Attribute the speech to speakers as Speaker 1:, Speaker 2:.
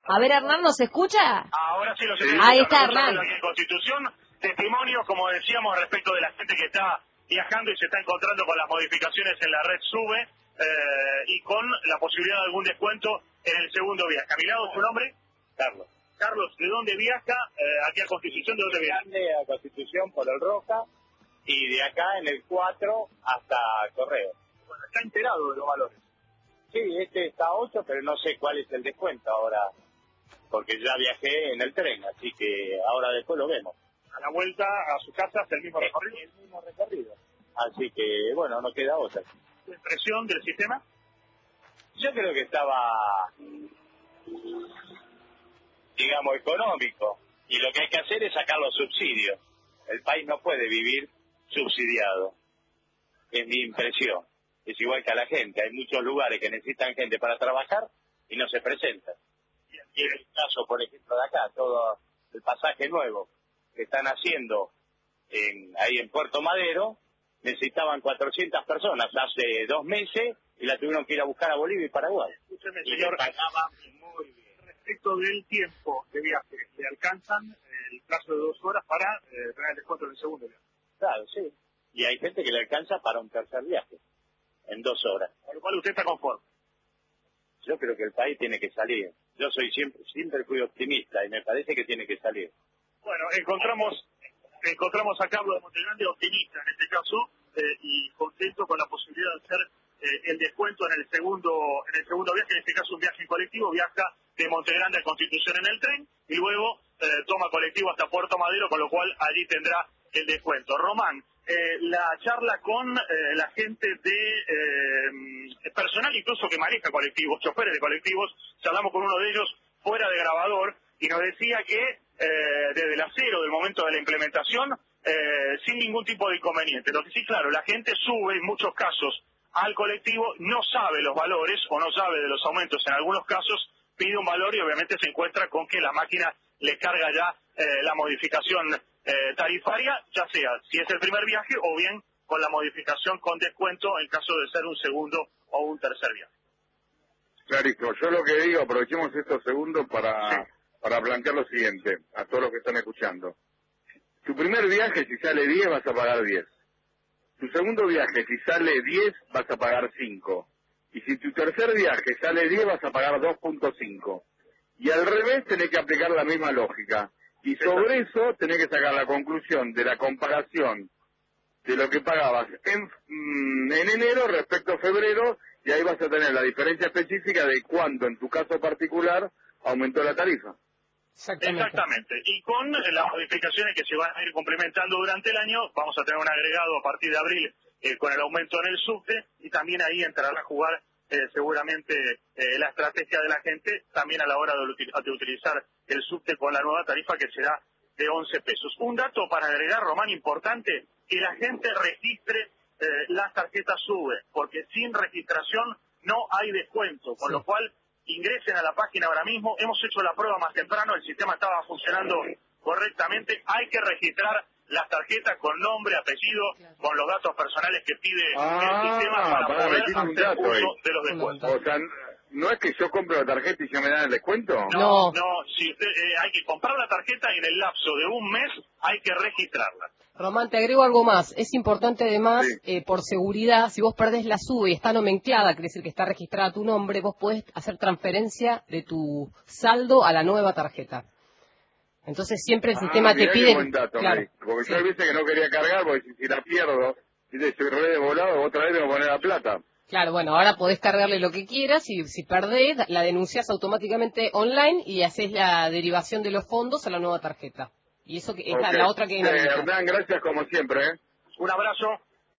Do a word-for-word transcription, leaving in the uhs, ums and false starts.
Speaker 1: A ver, Hernán, ¿nos escucha?
Speaker 2: Ahora sí los estoy
Speaker 1: Ahí
Speaker 2: escuchando.
Speaker 1: está, Hernán.
Speaker 2: Aquí en Constitución, testimonios, como decíamos, respecto de la gente que está viajando y se está encontrando con las modificaciones en la red SUBE eh, y con la posibilidad de algún descuento en el segundo viaje. A mi lado, ¿su nombre?
Speaker 3: Carlos.
Speaker 2: Carlos, ¿de dónde viaja? Eh, aquí a Constitución, ¿de dónde viaja?
Speaker 3: Grande a Constitución por el Roja y de acá en el cuatro hasta Correo.
Speaker 2: Bueno, está enterado de los valores.
Speaker 3: Sí, este está a ocho, pero no sé cuál es el descuento ahora, porque ya viajé en el tren, así que ahora después lo vemos.
Speaker 2: A la vuelta a su casa es el mismo recorrido.
Speaker 3: El mismo recorrido. Así que, bueno, no queda otra.
Speaker 2: ¿Tu impresión del sistema?
Speaker 3: Yo creo que estaba, digamos, económico. Y lo que hay que hacer es sacar los subsidios. El país no puede vivir subsidiado. Es mi impresión. Es igual que a la gente. Hay muchos lugares que necesitan gente para trabajar y no se presentan. Y en el caso, por ejemplo, de acá, todo el pasaje nuevo que están haciendo en, ahí en Puerto Madero, necesitaban cuatrocientas personas hace dos meses y la tuvieron que ir a buscar a Bolivia y Paraguay.
Speaker 2: Escúcheme,
Speaker 3: Y
Speaker 2: señor,
Speaker 3: le pagaban muy bien.
Speaker 2: respecto del tiempo de viaje, ¿le alcanzan el plazo de dos horas para eh, tener el descuento en el segundo viaje?
Speaker 3: Claro, sí. Y hay gente que le alcanza para un tercer viaje, en dos horas.
Speaker 2: Con lo cual usted está conforme.
Speaker 3: Yo creo que el país tiene que salir. Yo soy siempre, siempre fui optimista y me parece que tiene que salir.
Speaker 2: Bueno, encontramos encontramos a Carlos de Montegrande optimista en este caso eh, y contento con la posibilidad de hacer eh, el descuento en el segundo en el segundo viaje, en este caso un viaje en colectivo, viaja de Montegrande a Constitución en el tren y luego eh, toma colectivo hasta Puerto Madero, con lo cual allí tendrá el descuento. Román, eh, la charla con eh, la gente de eh, personal incluso que maneja colectivos, choferes de colectivos, charlamos con uno de ellos fuera de grabador y nos decía que eh, desde el acero del momento de la implementación, eh, sin ningún tipo de inconveniente. Lo que sí, claro, la gente sube en muchos casos al colectivo, no sabe los valores o no sabe de los aumentos. En algunos casos pide un valor y obviamente se encuentra con que la máquina le carga ya eh, la modificación eh, tarifaria, ya sea si es el primer viaje o bien con la modificación con descuento en caso de ser un segundo o un tercer viaje.
Speaker 4: Clarito, yo lo que digo, aprovechemos estos segundos para,
Speaker 2: Sí.
Speaker 4: para plantear lo siguiente, a todos los que están escuchando. Tu primer viaje, si sale diez, vas a pagar diez. Tu segundo viaje, si sale diez, vas a pagar cinco. Y si tu tercer viaje sale diez, vas a pagar dos punto cinco. Y al revés, tenés que aplicar la misma lógica. Y sobre eso, tenés que sacar la conclusión de la comparación de lo que pagabas en, mm, en enero respecto a febrero, y ahí vas a tener la diferencia específica de cuánto, en tu caso particular, aumentó la tarifa.
Speaker 1: Exactamente.
Speaker 2: Exactamente. Y con eh, las modificaciones que se van a ir complementando durante el año, vamos a tener un agregado a partir de abril eh, con el aumento en el subte, y también ahí entrará a jugar eh, seguramente eh, la estrategia de la gente, también a la hora de, util- de utilizar el subte con la nueva tarifa que será de once pesos. Un dato para agregar, Román, importante, que la gente registre eh, las tarjetas SUBE, porque sin registración no hay descuento, con
Speaker 1: Sí.
Speaker 2: lo cual ingresen a la página ahora mismo. Hemos hecho la prueba más temprano, el sistema estaba funcionando correctamente. Hay que registrar las tarjetas con nombre, apellido, con los datos personales que pide
Speaker 4: Ah,
Speaker 2: el sistema para
Speaker 4: pará,
Speaker 2: poder
Speaker 4: metiste un
Speaker 2: hacer
Speaker 4: dato
Speaker 2: uso
Speaker 4: ahí.
Speaker 2: de los descuentos.
Speaker 4: O sea, no es que yo compro la tarjeta y ya me dan el descuento.
Speaker 2: No,
Speaker 1: No.
Speaker 2: no, si usted, eh, hay que comprar la tarjeta y en el lapso de un mes hay que registrarla.
Speaker 1: Román, te agrego algo más. Es importante además,
Speaker 4: Sí.
Speaker 1: eh, por seguridad, si vos perdés la SUBE y está nomenclada, quiere decir que está registrada tu nombre, vos podés hacer transferencia de tu saldo a la nueva tarjeta. Entonces siempre el
Speaker 4: Ah,
Speaker 1: sistema te
Speaker 4: mirá qué
Speaker 1: pide...
Speaker 4: buen dato,
Speaker 1: claro,
Speaker 4: me di. Porque
Speaker 1: sí.
Speaker 4: yo hay veces que no quería cargar, porque si, si la pierdo, si te estoy re de volado, otra vez tengo que poner la plata.
Speaker 1: Claro, bueno, ahora podés cargarle lo que quieras y si perdés, la denunciás automáticamente online y haces la derivación de los fondos a la nueva tarjeta. Y eso que es la,
Speaker 4: Ok.
Speaker 1: la otra que hay que
Speaker 4: Eh,
Speaker 1: habilitar.
Speaker 4: Hernán, gracias como siempre, ¿eh?
Speaker 2: Un abrazo.